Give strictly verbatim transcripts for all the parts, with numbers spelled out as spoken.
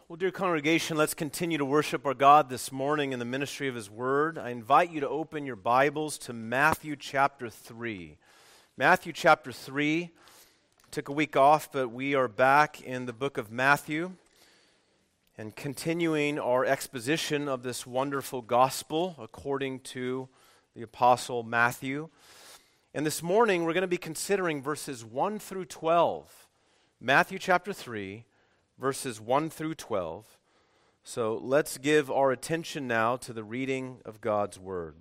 Well, dear congregation, let's continue to worship our God this morning in the ministry of His Word. I invite you to open your Bibles to Matthew chapter three. Matthew chapter three. Took a week off, but we are back in the book of Matthew and continuing our exposition of this wonderful gospel according to the Apostle Matthew. And this morning we're going to be considering verses one through twelve. Matthew chapter three. Verses one through twelve. So let's give our attention now to the reading of God's Word.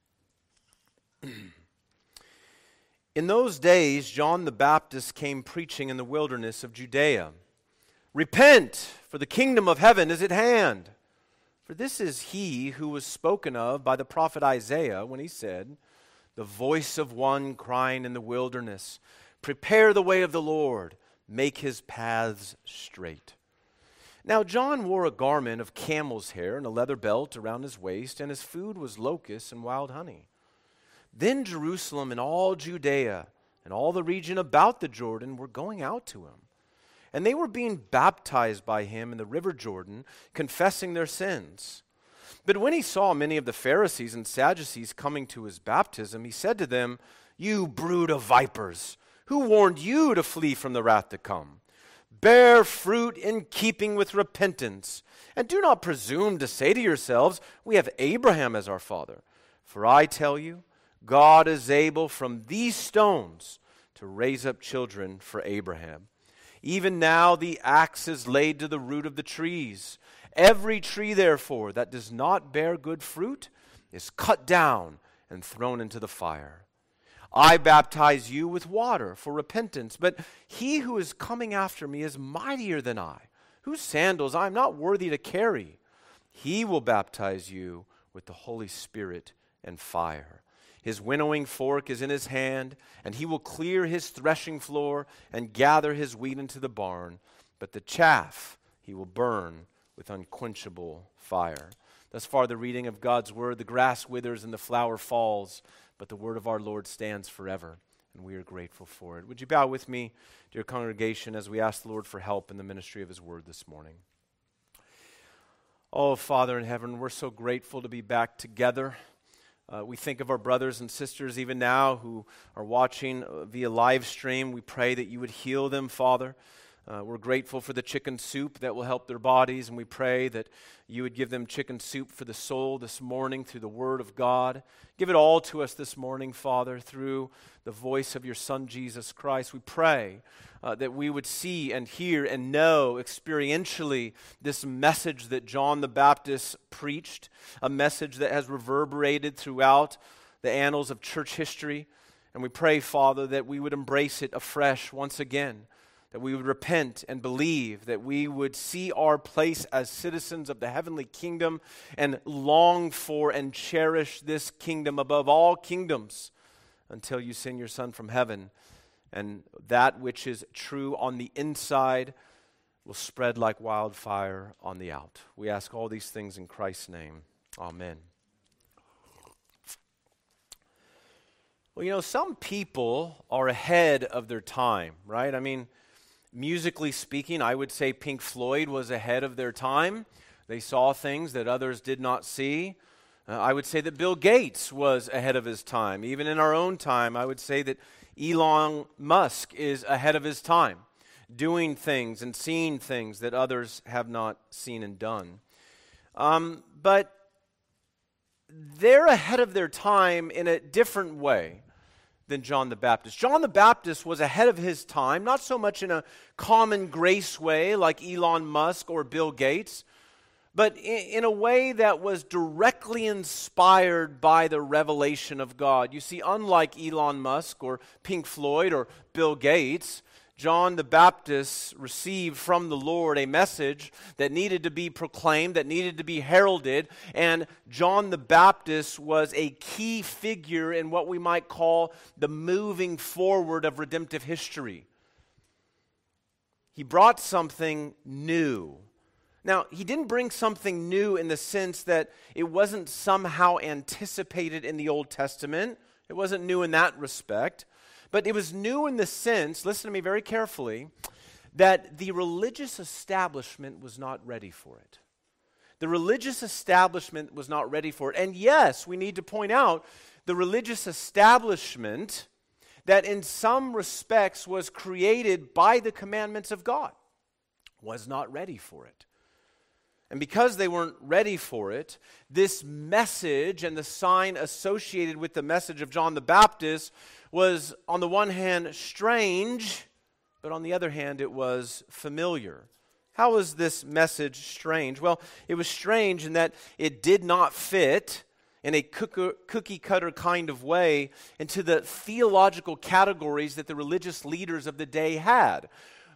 In those days, John the Baptist came preaching in the wilderness of Judea. Repent, for the kingdom of heaven is at hand. For this is he who was spoken of by the prophet Isaiah when he said, the voice of one crying in the wilderness, prepare the way of the Lord, make his paths straight. Now John wore a garment of camel's hair and a leather belt around his waist, and his food was locusts and wild honey. Then Jerusalem and all Judea and all the region about the Jordan were going out to him. And they were being baptized by him in the river Jordan, confessing their sins. But when he saw many of the Pharisees and Sadducees coming to his baptism, he said to them, you brood of vipers, who warned you to flee from the wrath to come? Bear fruit in keeping with repentance, and do not presume to say to yourselves, we have Abraham as our father. For I tell you, God is able from these stones to raise up children for Abraham. Even now the axe is laid to the root of the trees. Every tree, therefore, that does not bear good fruit is cut down and thrown into the fire. I baptize you with water for repentance, but he who is coming after me is mightier than I, whose sandals I am not worthy to carry. He will baptize you with the Holy Spirit and fire. His winnowing fork is in his hand, and he will clear his threshing floor and gather his wheat into the barn, but the chaff he will burn with unquenchable fire. Thus far the reading of God's word. The grass withers and the flower falls, but the word of our Lord stands forever, and we are grateful for it. Would you bow with me, dear congregation, as we ask the Lord for help in the ministry of His word this morning? Oh, Father in heaven, we're so grateful to be back together. Uh, we think of our brothers and sisters even now who are watching via live stream. We pray that you would heal them, Father. Uh, we're grateful for the chicken soup that will help their bodies, and we pray that you would give them chicken soup for the soul this morning through the Word of God. Give it all to us this morning, Father, through the voice of your Son, Jesus Christ. We pray uh, that we would see and hear and know experientially this message that John the Baptist preached, a message that has reverberated throughout the annals of church history. And we pray, Father, that we would embrace it afresh once again, that we would repent and believe, that we would see our place as citizens of the heavenly kingdom and long for and cherish this kingdom above all kingdoms until you send your Son from heaven, and that which is true on the inside will spread like wildfire on the out. We ask all these things in Christ's name. Amen. Well, you know, some people are ahead of their time, right? I mean, musically speaking, I would say Pink Floyd was ahead of their time. They saw things that others did not see. Uh, I would say that Bill Gates was ahead of his time. Even in our own time, I would say that Elon Musk is ahead of his time, doing things and seeing things that others have not seen and done. Um, but they're ahead of their time in a different way than John the Baptist. John the Baptist was ahead of his time, not so much in a common grace way like Elon Musk or Bill Gates, but in, in a way that was directly inspired by the revelation of God. You see, unlike Elon Musk or Pink Floyd or Bill Gates, John the Baptist received from the Lord a message that needed to be proclaimed, that needed to be heralded, and John the Baptist was a key figure in what we might call the moving forward of redemptive history. He brought something new. Now, he didn't bring something new in the sense that it wasn't somehow anticipated in the Old Testament. It wasn't new in that respect. But it was new in the sense, listen to me very carefully, that the religious establishment was not ready for it. The religious establishment was not ready for it. And yes, we need to point out the religious establishment that in some respects was created by the commandments of God was not ready for it. And because they weren't ready for it, this message and the sign associated with the message of John the Baptist was, on the one hand, strange, but on the other hand, it was familiar. How was this message strange? Well, it was strange in that it did not fit in a cookie-cutter kind of way into the theological categories that the religious leaders of the day had.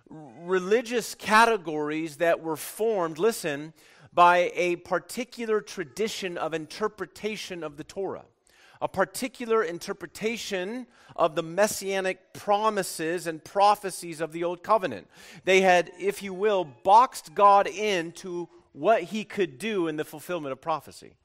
Religious categories that were formed, listen, by a particular tradition of interpretation of the Torah, a particular interpretation of the messianic promises and prophecies of the Old Covenant. They had, if you will, boxed God into what he could do in the fulfillment of prophecy.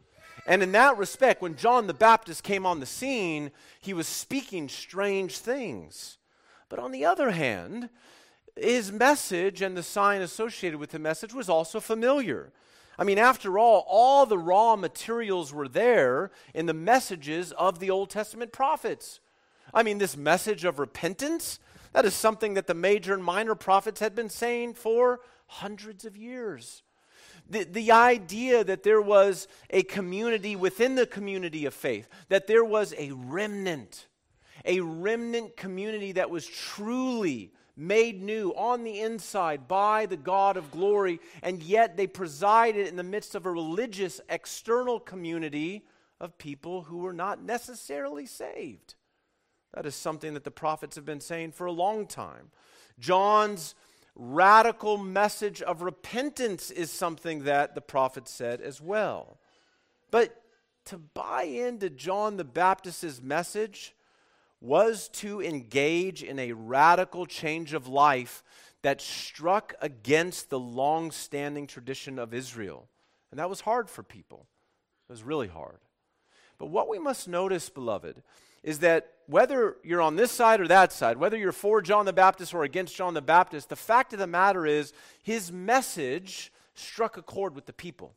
And in that respect, when John the Baptist came on the scene, he was speaking strange things. But on the other hand, his message and the sign associated with the message was also familiar. I mean, after all, all the raw materials were there in the messages of the Old Testament prophets. I mean, this message of repentance, that is something that the major and minor prophets had been saying for hundreds of years. The, the idea that there was a community within the community of faith, that there was a remnant, a remnant community that was truly made new on the inside by the God of glory, and yet they presided in the midst of a religious external community of people who were not necessarily saved. That is something that the prophets have been saying for a long time. John's radical message of repentance is something that the prophets said as well. But to buy into John the Baptist's message was to engage in a radical change of life that struck against the long-standing tradition of Israel. And that was hard for people. It was really hard. But what we must notice, beloved, is that whether you're on this side or that side, whether you're for John the Baptist or against John the Baptist, the fact of the matter is his message struck a chord with the people.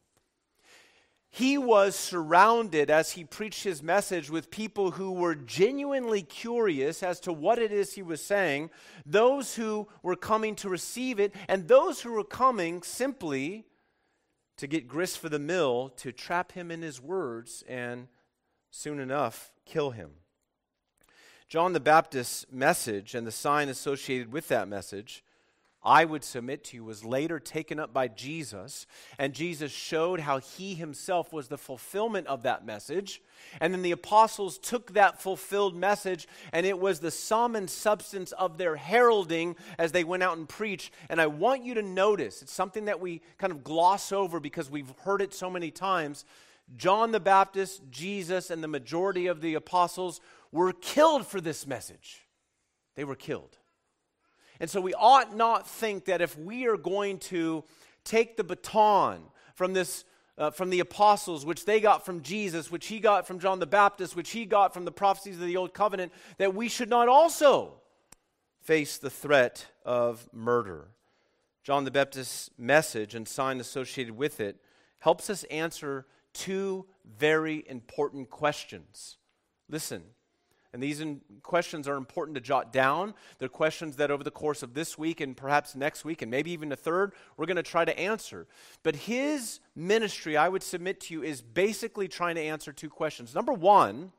He was surrounded, as he preached his message, with people who were genuinely curious as to what it is he was saying, those who were coming to receive it, and those who were coming simply to get grist for the mill, to trap him in his words, and soon enough, kill him. John the Baptist's message and the sign associated with that message, I would submit to you, was later taken up by Jesus, and Jesus showed how he himself was the fulfillment of that message. And then the apostles took that fulfilled message, and it was the sum and substance of their heralding as they went out and preached. And I want you to notice, it's something that we kind of gloss over because we've heard it so many times. John the Baptist, Jesus, and the majority of the apostles were killed for this message. They were killed. And so we ought not think that if we are going to take the baton from this, uh, from the apostles, which they got from Jesus, which he got from John the Baptist, which he got from the prophecies of the Old Covenant, that we should not also face the threat of murder. John the Baptist's message and sign associated with it helps us answer two very important questions. Listen. And these in questions are important to jot down. They're questions that over the course of this week and perhaps next week and maybe even the third, we're going to try to answer. But his ministry, I would submit to you, is basically trying to answer two questions. Number one,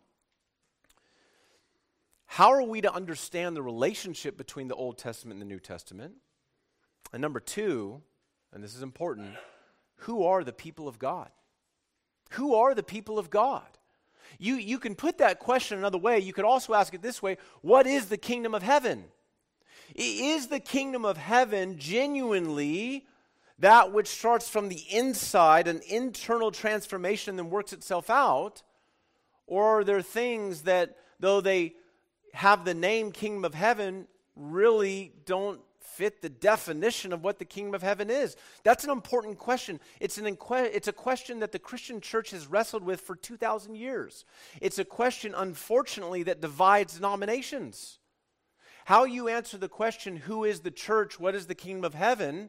how are we to understand the relationship between the Old Testament and the New Testament? And number two, and this is important, who are the people of God? Who are the people of God? You, you can put that question another way. You could also ask it this way: what is the kingdom of heaven? Is the kingdom of heaven genuinely that which starts from the inside, an internal transformation, and then works itself out? Or are there things that, though they have the name kingdom of heaven, really don't fit the definition of what the kingdom of heaven is? That's an important question. It's an inque- it's a question that the Christian church has wrestled with for two thousand years. It's a question, unfortunately, that divides denominations. how you answer the question, who is the church, what is the kingdom of heaven,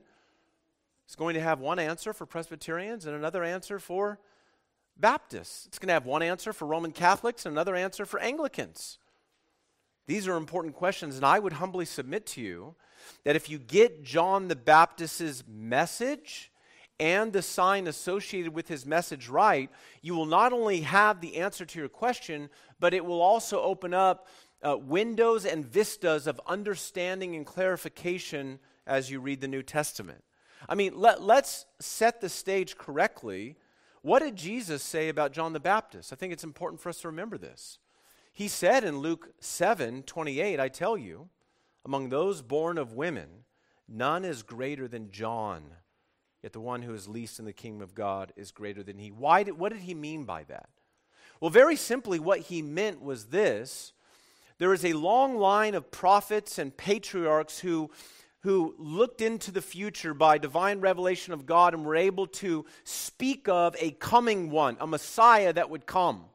is going to have one answer for Presbyterians and another answer for Baptists. It's going to have one answer for Roman Catholics and another answer for Anglicans. These are important questions, and I would humbly submit to you that if you get John the Baptist's message and the sign associated with his message right, you will not only have the answer to your question, but it will also open up uh, windows and vistas of understanding and clarification as you read the New Testament. I mean, let, let's set the stage correctly. What did Jesus say about John the Baptist? I think it's important for us to remember this. He said in Luke seven twenty-eight, I tell you, among those born of women, none is greater than John, yet the one who is least in the kingdom of God is greater than he. Why did, what did he mean by that? Well, very simply, what he meant was this. There is a long line of prophets and patriarchs who who looked into the future by divine revelation of God and were able to speak of a coming one, a Messiah that would come.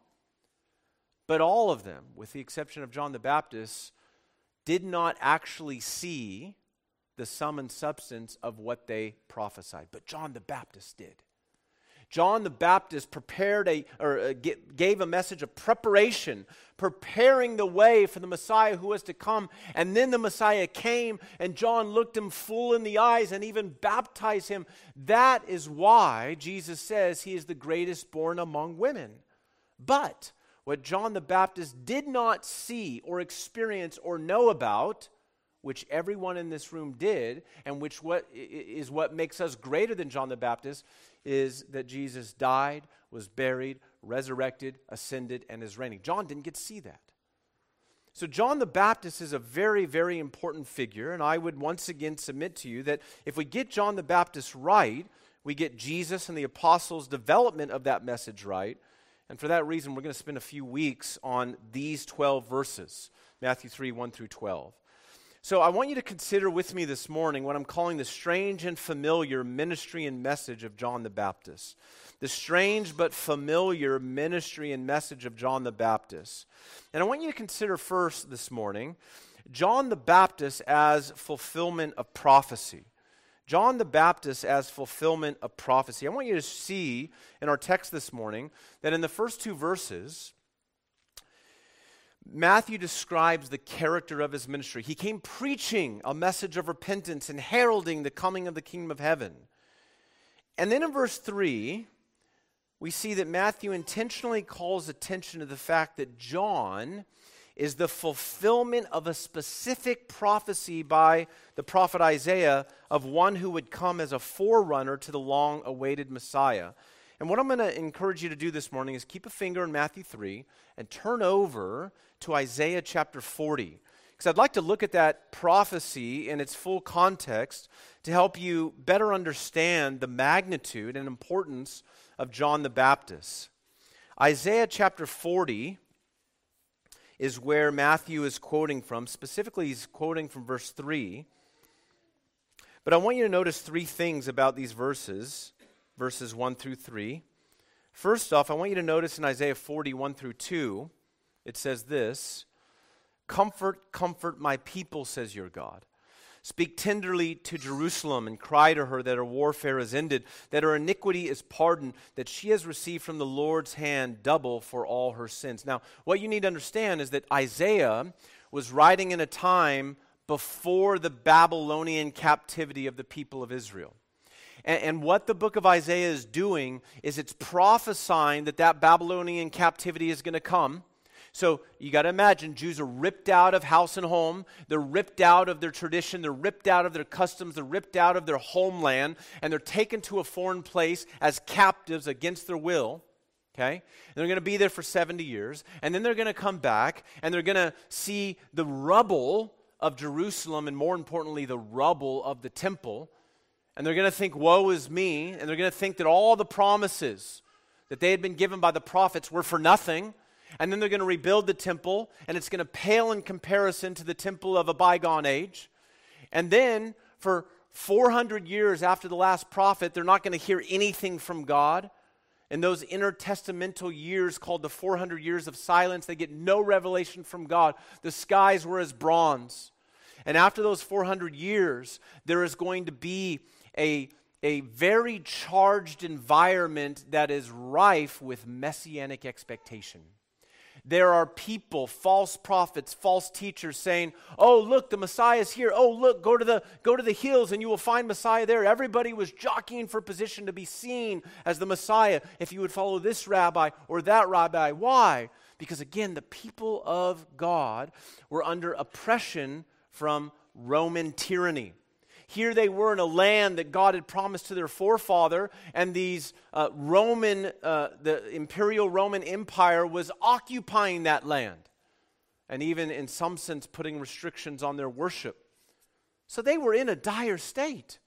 But all of them, with the exception of John the Baptist, did not actually see the sum and substance of what they prophesied. But John the Baptist did. John the Baptist prepared a, or uh, gave a message of preparation, preparing the way for the Messiah who was to come. And then the Messiah came, and John looked him full in the eyes and even baptized him. That is why Jesus says he is the greatest born among women. But what John the Baptist did not see or experience or know about, which everyone in this room did, and which what is what makes us greater than John the Baptist, is that Jesus died, was buried, resurrected, ascended, and is reigning. John didn't get to see that. So John the Baptist is a very, very important figure, and I would once again submit to you that if we get John the Baptist right, we get Jesus and the apostles' development of that message right, and for that reason, we're going to spend a few weeks on these twelve verses, Matthew three, one through twelve. So I want you to consider with me this morning what I'm calling the strange and familiar ministry and message of John the Baptist. The strange but familiar ministry and message of John the Baptist. And I want you to consider first this morning John the Baptist as fulfillment of prophecy. John the Baptist as fulfillment of prophecy. I want you to see in our text this morning that in the first two verses, Matthew describes the character of his ministry. He came preaching a message of repentance and heralding the coming of the kingdom of heaven. And then in verse three, we see that Matthew intentionally calls attention to the fact that John is the fulfillment of a specific prophecy by the prophet Isaiah of one who would come as a forerunner to the long-awaited Messiah. And what I'm going to encourage you to do this morning is keep a finger in Matthew three and turn over to Isaiah chapter forty. Because I'd like to look at that prophecy in its full context to help you better understand the magnitude and importance of John the Baptist. Isaiah chapter forty is where Matthew is quoting from. Specifically, he's quoting from verse three. But I want you to notice three things about these verses. Verses one through three. First off, I want you to notice in Isaiah forty, one through two, it says this, "Comfort, comfort my people, says your God. Speak tenderly to Jerusalem and cry to her that her warfare is ended, that her iniquity is pardoned, that she has received from the Lord's hand double for all her sins." Now, what you need to understand is that Isaiah was writing in a time before the Babylonian captivity of the people of Israel. And, and what the book of Isaiah is doing is it's prophesying that that Babylonian captivity is going to come. So you got to imagine Jews are ripped out of house and home. They're ripped out of their tradition. They're ripped out of their customs. They're ripped out of their homeland. And they're taken to a foreign place as captives against their will. Okay? And they're going to be there for seventy years. And then they're going to come back and they're going to see the rubble of Jerusalem and more importantly the rubble of the temple. And they're going to think, woe is me. And they're going to think that all the promises that they had been given by the prophets were for nothing. And then they're going to rebuild the temple, and it's going to pale in comparison to the temple of a bygone age. And then for four hundred years after the last prophet, they're not going to hear anything from God. In those intertestamental years called the four hundred years of silence, they get no revelation from God. The skies were as bronze. And after those four hundred years, there is going to be a, a very charged environment that is rife with messianic expectation. There are people, false prophets, false teachers saying, oh, look, the Messiah is here. Oh, look, go to the go to the hills and you will find Messiah there. Everybody was jockeying for position to be seen as the Messiah if you would follow this rabbi or that rabbi. Why? Because again, the people of God were under oppression from Roman tyranny. Here they were in a land that God had promised to their forefather, and these uh, Roman, uh, the imperial Roman Empire was occupying that land, and even in some sense putting restrictions on their worship. So they were in a dire state.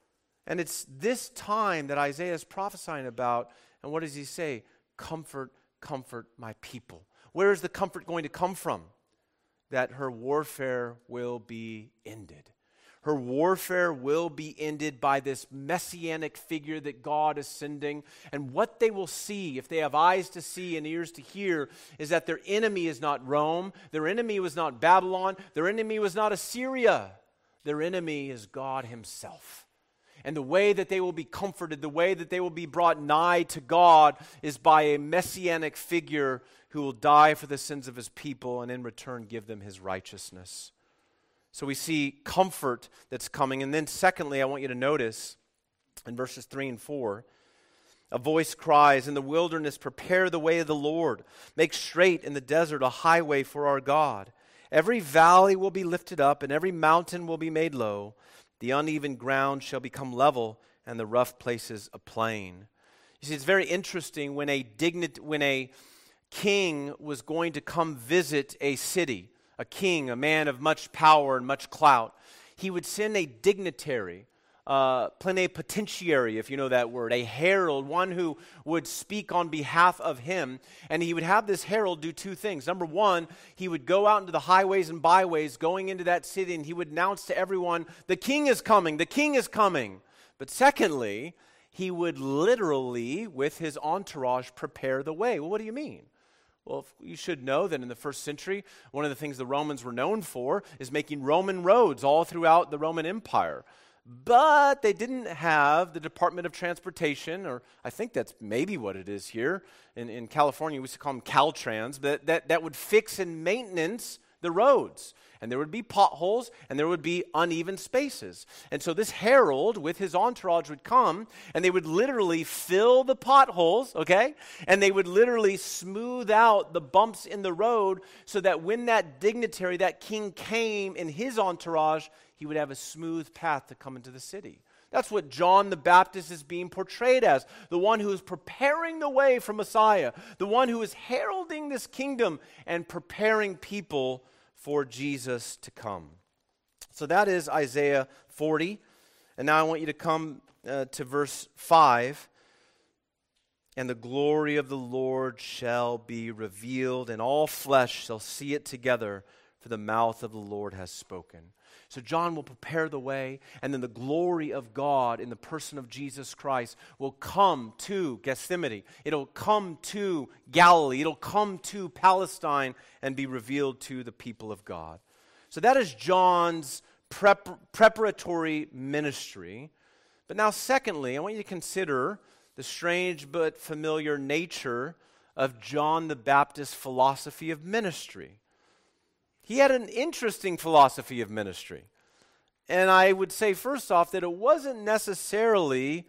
And it's this time that Isaiah is prophesying about, and what does he say? Comfort, comfort my people. Where is the comfort going to come from? That her warfare will be ended. Her warfare will be ended by this messianic figure that God is sending. And what they will see, if they have eyes to see and ears to hear, is that their enemy is not Rome. Their enemy was not Babylon. Their enemy was not Assyria. Their enemy is God himself. And the way that they will be comforted, the way that they will be brought nigh to God is by a messianic figure who will die for the sins of his people and in return give them his righteousness. So we see comfort that's coming. And then secondly, I want you to notice in verses three and four, a voice cries, in the wilderness, prepare the way of the Lord. Make straight in the desert a highway for our God. Every valley will be lifted up, and every mountain will be made low. The uneven ground shall become level, and the rough places a plain. You see, it's very interesting when a dignit- when a king was going to come visit a city, a king, a man of much power and much clout, he would send a dignitary, uh, plenipotentiary, if you know that word, a herald, one who would speak on behalf of him. And he would have this herald do two things. Number one, he would go out into the highways and byways going into that city, and he would announce to everyone, the king is coming, the king is coming. But secondly, he would literally, with his entourage, prepare the way. Well, what do you mean? Well, you should know that in the first century, one of the things the Romans were known for is making Roman roads all throughout the Roman Empire. But they didn't have the Department of Transportation, or I think that's maybe what it is here. In, in California, we used to call them Caltrans, but that, that would fix and maintenance the roads. And there would be potholes, and there would be uneven spaces. And so this herald with his entourage would come, and they would literally fill the potholes, okay? And they would literally smooth out the bumps in the road so that when that dignitary, that king came in his entourage, he would have a smooth path to come into the city. That's what John the Baptist is being portrayed as, the one who is preparing the way for Messiah, the one who is heralding this kingdom and preparing people for Jesus to come. So that is Isaiah forty. And now I want you to come uh, to verse five. And the glory of the Lord shall be revealed, and all flesh shall see it together, for the mouth of the Lord has spoken. So John will prepare the way, and then the glory of God in the person of Jesus Christ will come to Gethsemane. It'll come to Galilee. It'll come to Palestine and be revealed to the people of God. So that is John's prep- preparatory ministry. But now secondly, I want you to consider the strange but familiar nature of John the Baptist's philosophy of ministry. He had an interesting philosophy of ministry. And I would say first off that it wasn't necessarily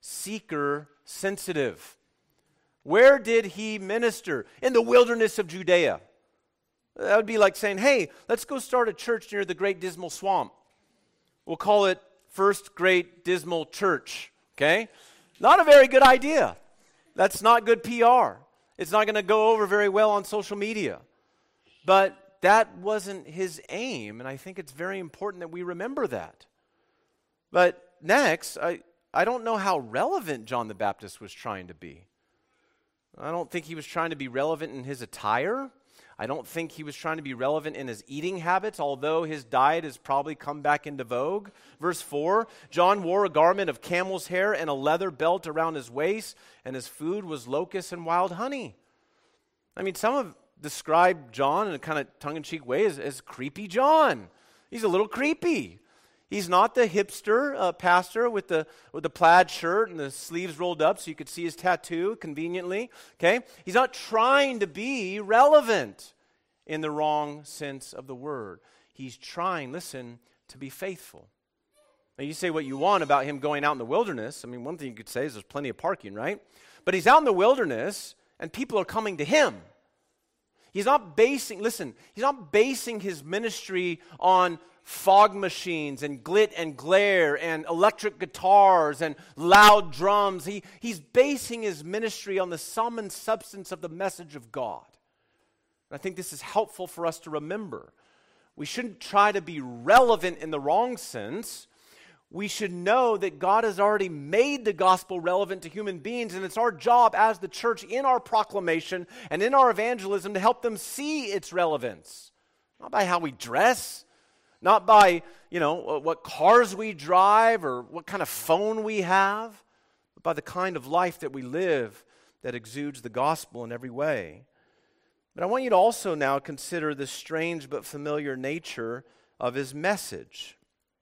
seeker-sensitive. Where did he minister? In the wilderness of Judea. That would be like saying, hey, let's go start a church near the Great Dismal Swamp. We'll call it First Great Dismal Church, okay? Not a very good idea. That's not good P R. It's not going to go over very well on social media. But that wasn't his aim, and I think it's very important that we remember that. But next, I, I don't know how relevant John the Baptist was trying to be. I don't think he was trying to be relevant in his attire. I don't think he was trying to be relevant in his eating habits, although his diet has probably come back into vogue. Verse four, John wore a garment of camel's hair and a leather belt around his waist, and his food was locusts and wild honey. I mean, some have described John in a kind of tongue-in-cheek way as, as creepy John. He's a little creepy. He's not the hipster uh, pastor with the with the plaid shirt and the sleeves rolled up so you could see his tattoo conveniently, okay? He's not trying to be relevant in the wrong sense of the word. He's trying, listen, to be faithful. Now you say what you want about him going out in the wilderness. I mean, one thing you could say is there's plenty of parking, right? But he's out in the wilderness and people are coming to him. He's not basing, listen, he's not basing his ministry on fog machines and glit and glare and electric guitars and loud drums. He, he's basing his ministry on the sum and substance of the message of God. And I think this is helpful for us to remember. We shouldn't try to be relevant in the wrong sense. We should know that God has already made the gospel relevant to human beings, and it's our job as the church in our proclamation and in our evangelism to help them see its relevance. Not by how we dress, not by, you know, what cars we drive or what kind of phone we have, but by the kind of life that we live that exudes the gospel in every way. But I want you to also now consider the strange but familiar nature of his message.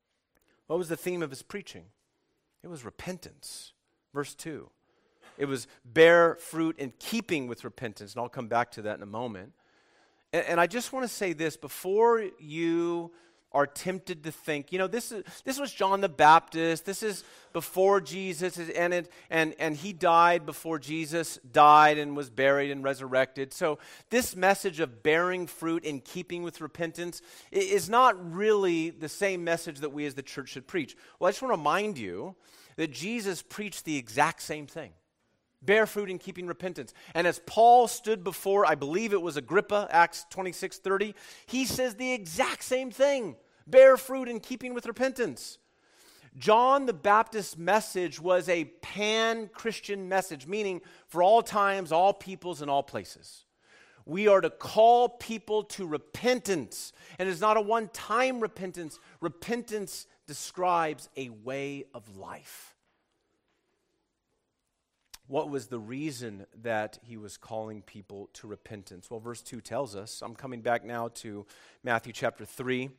What was the theme of his preaching? It was repentance. Verse two. It was bear fruit in keeping with repentance, and I'll come back to that in a moment. And, and I just want to say this, before you are tempted to think, you know, this is this was John the Baptist. This is before Jesus, and it, and and he died before Jesus died and was buried and resurrected. So this message of bearing fruit in keeping with repentance is not really the same message that we as the church should preach. Well, I just want to remind you that Jesus preached the exact same thing. Bear fruit in keeping repentance. And as Paul stood before, I believe it was Agrippa, Acts twenty-six thirty, he says the exact same thing. Bear fruit in keeping with repentance. John the Baptist's message was a pan-Christian message, meaning for all times, all peoples, and all places. We are to call people to repentance. And it's not a one-time repentance. Repentance describes a way of life. What was the reason that he was calling people to repentance? Well, verse two tells us. I'm coming back now to Matthew chapter three.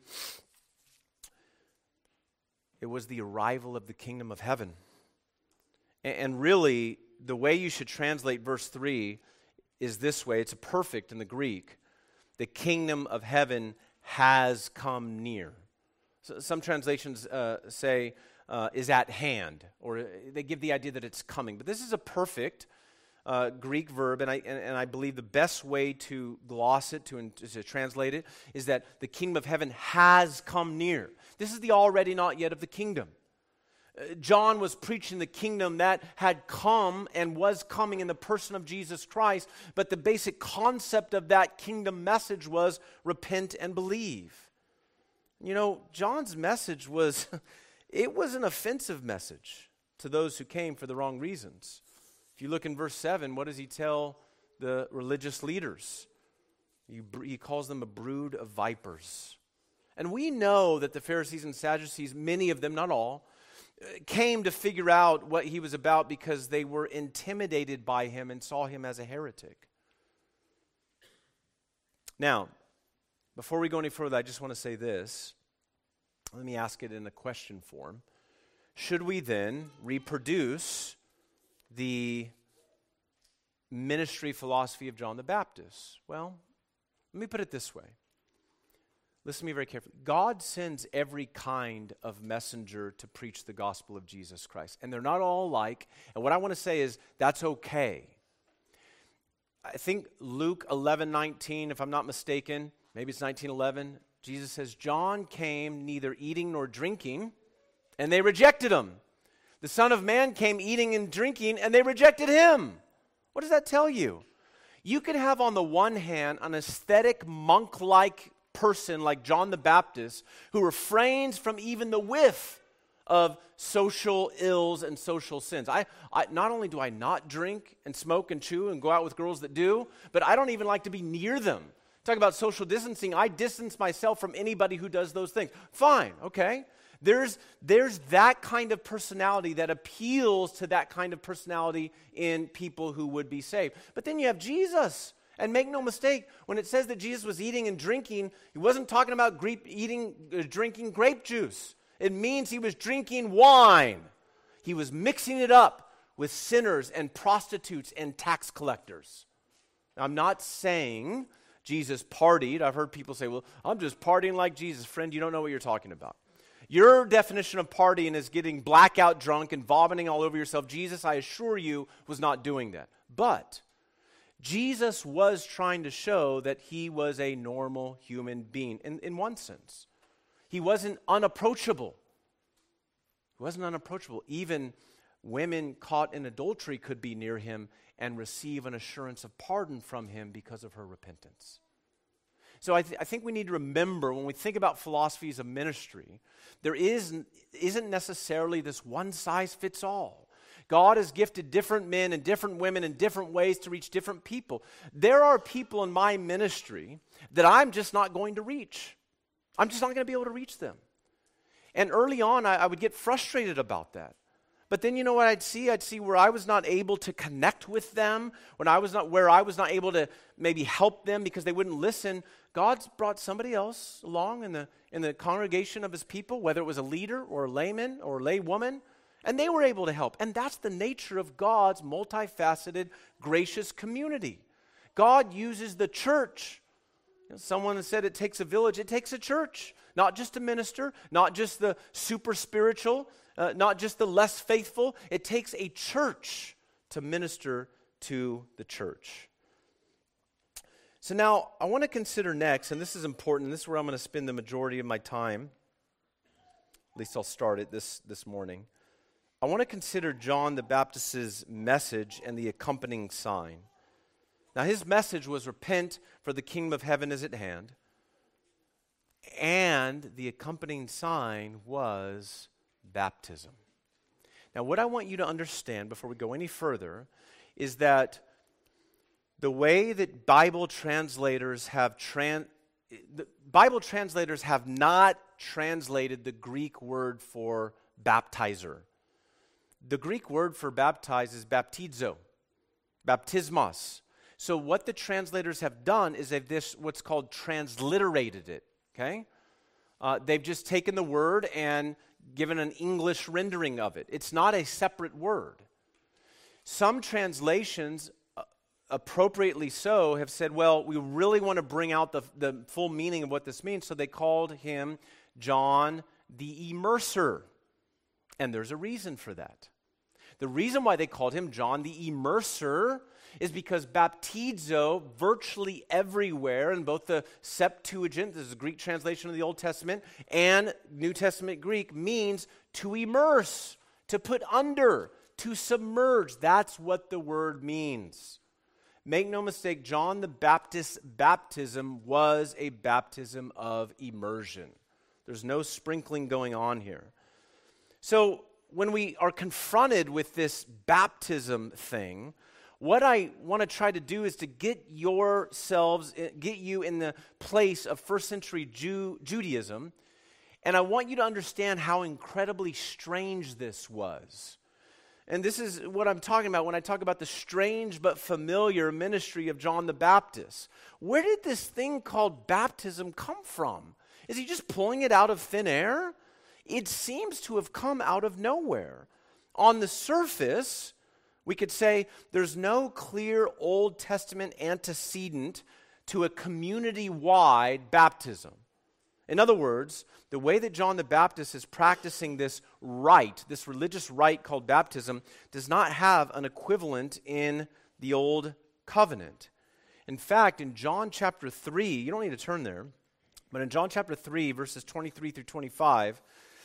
It was the arrival of the kingdom of heaven. And really, the way you should translate verse three is this way. It's perfect in the Greek. The kingdom of heaven has come near. So some translations uh, say, Uh, is at hand, or they give the idea that it's coming. But this is a perfect uh, Greek verb, and I and, and I believe the best way to gloss it, to, to translate it, is that the kingdom of heaven has come near. This is the already not yet of the kingdom. Uh, John was preaching the kingdom that had come and was coming in the person of Jesus Christ, but the basic concept of that kingdom message was repent and believe. You know, John's message was... It was an offensive message to those who came for the wrong reasons. If you look in verse seven, what does he tell the religious leaders? He, he calls them a brood of vipers. And we know that the Pharisees and Sadducees, many of them, not all, came to figure out what he was about because they were intimidated by him and saw him as a heretic. Now, before we go any further, I just want to say this. Let me ask it in a question form. Should we then reproduce the ministry philosophy of John the Baptist? Well, let me put it this way. Listen to me very carefully. God sends every kind of messenger to preach the gospel of Jesus Christ. And they're not all alike. And what I want to say is that's okay. I think Luke eleven nineteen, if I'm not mistaken, maybe it's nineteen eleven, Jesus says, John came neither eating nor drinking, and they rejected him. The Son of Man came eating and drinking, and they rejected him. What does that tell you? You can have on the one hand an aesthetic, monk-like person like John the Baptist who refrains from even the whiff of social ills and social sins. I, I not only do I not drink and smoke and chew and go out with girls that do, but I don't even like to be near them. Talk about social distancing. I distance myself from anybody who does those things. Fine, okay? There's, there's that kind of personality that appeals to that kind of personality in people who would be saved. But then you have Jesus, And make no mistake, when it says that Jesus was eating and drinking, he wasn't talking about grape, eating, uh, drinking grape juice. It means he was drinking wine. He was mixing it up with sinners and prostitutes and tax collectors. Now, I'm not saying Jesus partied. I've heard people say, well, I'm just partying like Jesus. Friend, you don't know what you're talking about. Your definition of partying is getting blackout drunk and vomiting all over yourself. Jesus, I assure you, was not doing that. But Jesus was trying to show that he was a normal human being in, in one sense. He wasn't unapproachable. He wasn't unapproachable. Even women caught in adultery could be near him and receive an assurance of pardon from him because of her repentance. So I, th- I think we need to remember when we think about philosophies of ministry, there is, isn't necessarily this one-size-fits-all. God has gifted different men and different women in different ways to reach different people. There are people in my ministry that I'm just not going to reach. I'm just not going to be able to reach them. And early on, I, I would get frustrated about that. But then you know what I'd see? I'd see where I was not able to connect with them, when I was not where I was not able to maybe help them because they wouldn't listen. God's brought somebody else along in the in the congregation of his people, whether it was a leader or a layman or a laywoman, and they were able to help. And that's the nature of God's multifaceted, gracious community. God uses the church. You know, someone said it takes a village. It takes a church, not just a minister, not just the super spiritual, Uh, not just the less faithful. It takes a church to minister to the church. So now I want to consider next, and this is important, this is where I'm going to spend the majority of my time. At least I'll start it this, this morning. I want to consider John the Baptist's message and the accompanying sign. Now his message was repent, for the kingdom of heaven is at hand. And the accompanying sign was baptism. Now, what I want you to understand before we go any further is that the way that Bible translators have trans, the Bible translators have not translated the Greek word for baptizer. The Greek word for baptize is baptizo, baptismos. So what the translators have done is they've this what's called transliterated it. Okay, uh, they've just taken the word and given an English rendering of it. It's not a separate word. Some translations, uh, appropriately so, have said, well, we really want to bring out the, the full meaning of what this means, so they called him John the Immerser. And there's a reason for that. The reason why they called him John the Immerser is because baptizo, virtually everywhere in both the Septuagint, this is a Greek translation of the Old Testament, and New Testament Greek, means to immerse, to put under, to submerge. That's what the word means. Make no mistake, John the Baptist's baptism was a baptism of immersion. There's no sprinkling going on here. So when we are confronted with this baptism thing, what I want to try to do is to get yourselves, get you in the place of first century Jew, Judaism, and I want you to understand how incredibly strange this was. And this is what I'm talking about when I talk about the strange but familiar ministry of John the Baptist. Where did this thing called baptism come from? Is he just pulling it out of thin air? It seems to have come out of nowhere. On the surface, we could say there's no clear Old Testament antecedent to a community-wide baptism. In other words, the way that John the Baptist is practicing this rite, this religious rite called baptism, does not have an equivalent in the Old Covenant. In fact, in John chapter three, you don't need to turn there, but in John chapter three, verses twenty-three through twenty-five,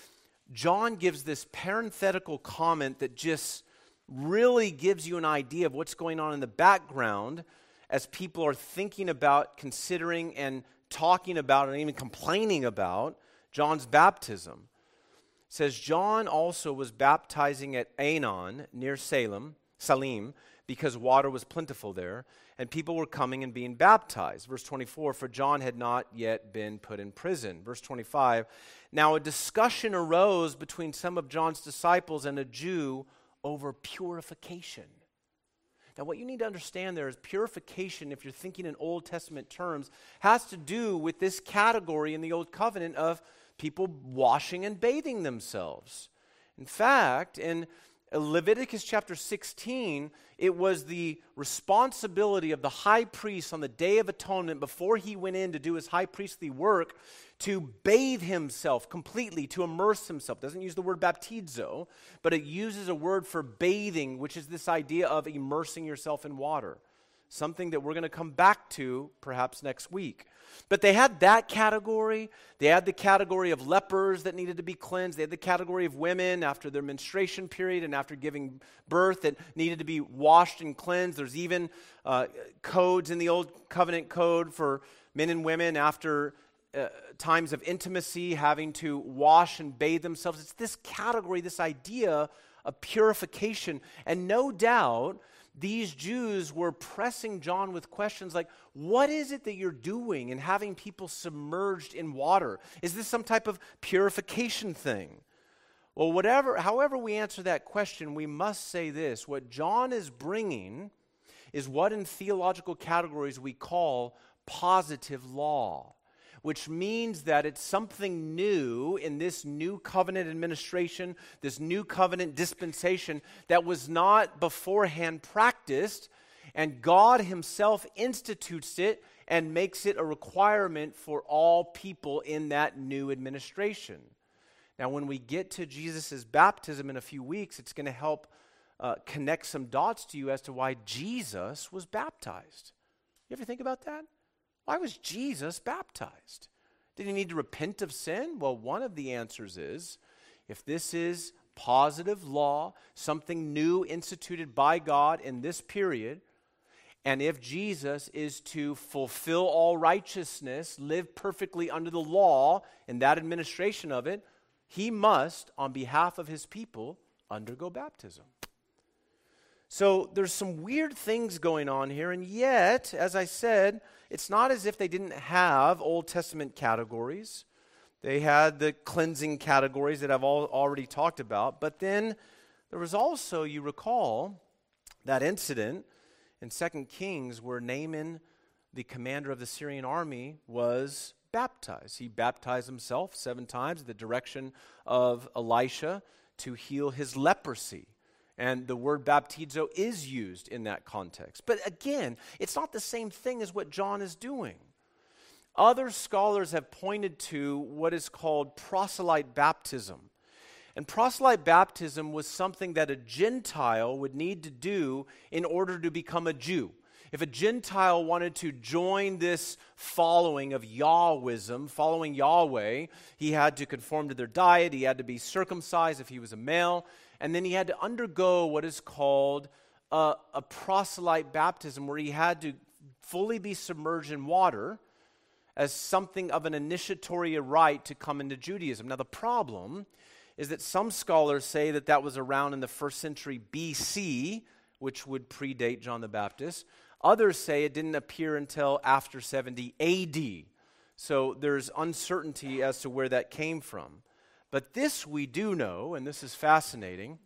John gives this parenthetical comment that just really gives you an idea of what's going on in the background as people are thinking about, considering, and talking about, and even complaining about John's baptism. It says, John also was baptizing at Aenon near Salem, Salim, because water was plentiful there, and people were coming and being baptized. Verse twenty-four, for John had not yet been put in prison. Verse twenty-five, now a discussion arose between some of John's disciples and a Jew over purification. Now, what you need to understand there is purification, if you're thinking in Old Testament terms, has to do with this category in the Old Covenant of people washing and bathing themselves. In fact, in Leviticus chapter sixteen, it was the responsibility of the high priest on the Day of Atonement, before he went in to do his high priestly work, to bathe himself completely, to immerse himself. It doesn't use the word baptizo, but it uses a word for bathing, which is this idea of immersing yourself in water. Something that we're going to come back to perhaps next week. But they had that category. They had the category of lepers that needed to be cleansed. They had the category of women after their menstruation period and after giving birth that needed to be washed and cleansed. There's even uh, codes in the Old Covenant code for men and women after uh, times of intimacy having to wash and bathe themselves. It's this category, this idea of purification. And no doubt, these Jews were pressing John with questions like, what is it that you're doing in having people submerged in water? Is this some type of purification thing? Well, whatever, however we answer that question, we must say this. What John is bringing is what in theological categories we call positive law, which means that it's something new in this new covenant administration, this new covenant dispensation that was not beforehand practiced, and God himself institutes it and makes it a requirement for all people in that new administration. Now, when we get to Jesus' baptism in a few weeks, it's going to help uh, connect some dots to you as to why Jesus was baptized. You ever think about that? Why was Jesus baptized? Did he need to repent of sin? Well, one of the answers is, if this is positive law, something new instituted by God in this period, and if Jesus is to fulfill all righteousness, live perfectly under the law in that administration of it, he must, on behalf of his people, undergo baptism. So there's some weird things going on here, and yet, as I said, it's not as if they didn't have Old Testament categories. They had the cleansing categories that I've all already talked about, but then there was also, you recall, that incident in Second Kings where Naaman, the commander of the Syrian army, was baptized. He baptized himself seven times at the direction of Elisha to heal his leprosy. And the word baptizo is used in that context. But again, it's not the same thing as what John is doing. Other scholars have pointed to what is called proselyte baptism. And proselyte baptism was something that a Gentile would need to do in order to become a Jew. If a Gentile wanted to join this following of Yahwism, following Yahweh, he had to conform to their diet, he had to be circumcised if he was a male, and then he had to undergo what is called a, a proselyte baptism, where he had to fully be submerged in water as something of an initiatory rite to come into Judaism. Now the problem is that some scholars say that that was around in the first century B C, which would predate John the Baptist. Others say it didn't appear until after seventy A D. So there's uncertainty as to where that came from. But this we do know, and this is fascinating.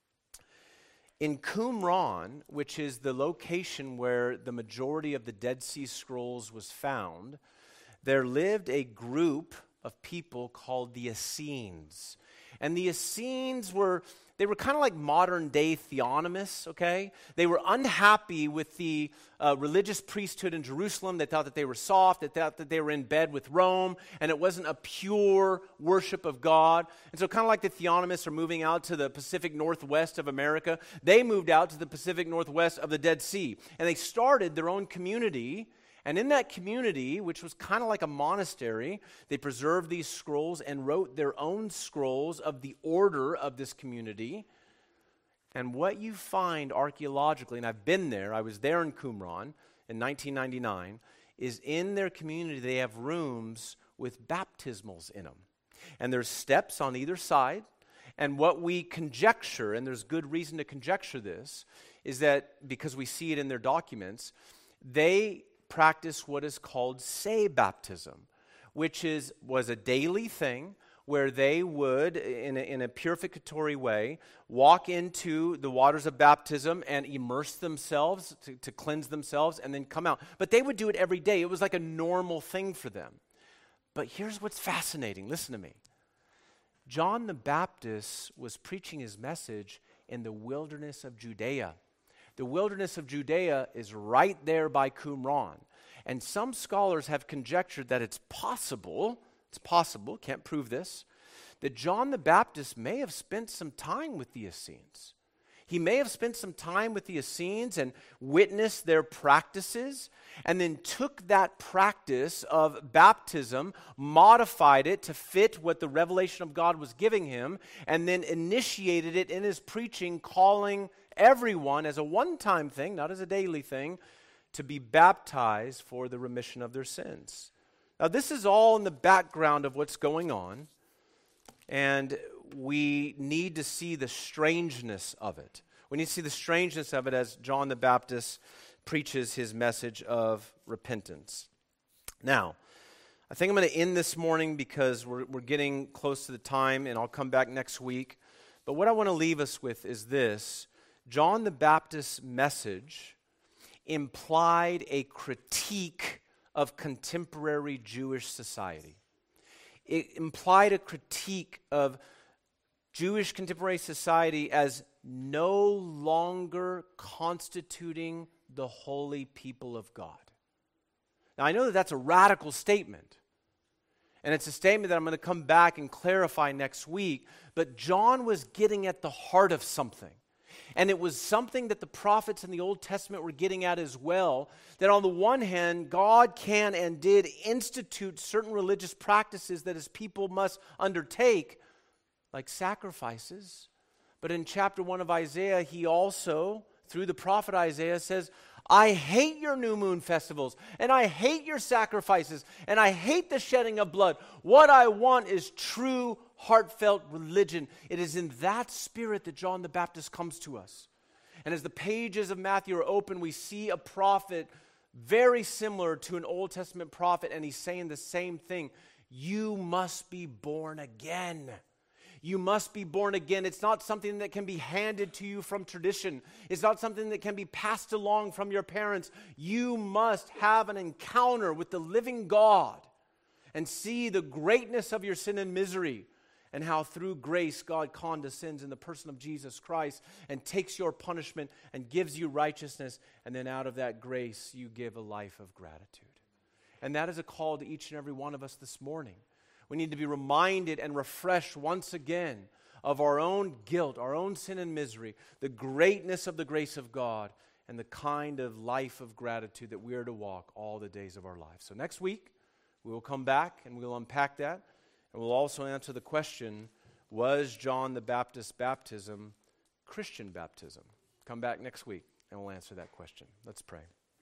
In Qumran, which is the location where the majority of the Dead Sea Scrolls was found, there lived a group of people called the Essenes. And the Essenes were, they were kind of like modern day theonomists, okay? They were unhappy with the uh, religious priesthood in Jerusalem. They thought that they were soft. They thought that they were in bed with Rome, and it wasn't a pure worship of God. And so kind of like the theonomists are moving out to the Pacific Northwest of America, they moved out to the Pacific Northwest of the Dead Sea. And they started their own community. And in that community, which was kind of like a monastery, they preserved these scrolls and wrote their own scrolls of the order of this community. And what you find archaeologically, and I've been there, I was there in Qumran in nineteen ninety-nine, is in their community they have rooms with baptismals in them. And there's steps on either side. And what we conjecture, and there's good reason to conjecture this, is that because we see it in their documents, they practice what is called say baptism, which is was a daily thing where they would, in a, in a purificatory way, walk into the waters of baptism and immerse themselves to, to cleanse themselves and then come out. But they would do it every day. It was like a normal thing for them. But here's what's fascinating. Listen to me. John the Baptist was preaching his message in the wilderness of Judea. The wilderness of Judea is right there by Qumran. And some scholars have conjectured that it's possible, it's possible, can't prove this, that John the Baptist may have spent some time with the Essenes. He may have spent some time with the Essenes and witnessed their practices, and then took that practice of baptism, modified it to fit what the revelation of God was giving him, and then initiated it in his preaching, calling everyone as a one-time thing, not as a daily thing, to be baptized for the remission of their sins. Now, this is all in the background of what's going on, and we need to see the strangeness of it. We need to see the strangeness of it as John the Baptist preaches his message of repentance. Now, I think I'm going to end this morning because we're, we're getting close to the time, and I'll come back next week. But what I want to leave us with is this. John the Baptist's message implied a critique of contemporary Jewish society. It implied a critique of Jewish contemporary society as no longer constituting the holy people of God. Now, I know that that's a radical statement, and it's a statement that I'm going to come back and clarify next week, but John was getting at the heart of something. And it was something that the prophets in the Old Testament were getting at as well, that on the one hand, God can and did institute certain religious practices that his people must undertake, like sacrifices. But in chapter one of Isaiah, he also, through the prophet Isaiah, says, I hate your new moon festivals, and I hate your sacrifices, and I hate the shedding of blood. What I want is true, heartfelt religion. It is in that spirit that John the Baptist comes to us. And as the pages of Matthew are open, we see a prophet very similar to an Old Testament prophet, and he's saying the same thing. You must be born again. You must be born again. It's not something that can be handed to you from tradition. It's not something that can be passed along from your parents. You must have an encounter with the living God and see the greatness of your sin and misery, and how through grace God condescends in the person of Jesus Christ and takes your punishment and gives you righteousness, and then out of that grace you give a life of gratitude. And that is a call to each and every one of us this morning. We need to be reminded and refreshed once again of our own guilt, our own sin and misery, the greatness of the grace of God, and the kind of life of gratitude that we are to walk all the days of our lives. So next week, we will come back and we'll unpack that. And we'll also answer the question, was John the Baptist's baptism Christian baptism? Come back next week and we'll answer that question. Let's pray.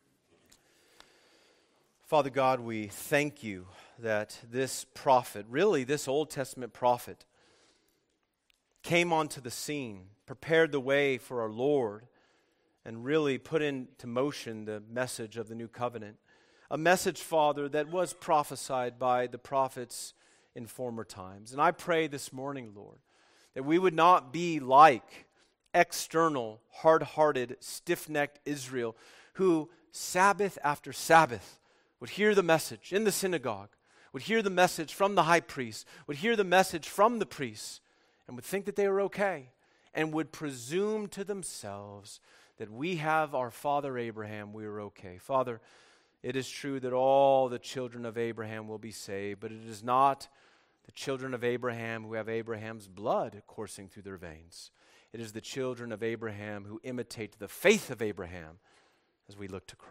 Father God, we thank you that this prophet, really this Old Testament prophet, came onto the scene, prepared the way for our Lord, and really put into motion the message of the new covenant. A message, Father, that was prophesied by the prophets in former times. And I pray this morning, Lord, that we would not be like external, hard-hearted, stiff-necked Israel who Sabbath after Sabbath would hear the message in the synagogue, would hear the message from the high priest, would hear the message from the priests, and would think that they were okay, and would presume to themselves that we have our father Abraham, we are okay. Father, it is true that all the children of Abraham will be saved, but it is not the children of Abraham who have Abraham's blood coursing through their veins. It is the children of Abraham who imitate the faith of Abraham as we look to Christ.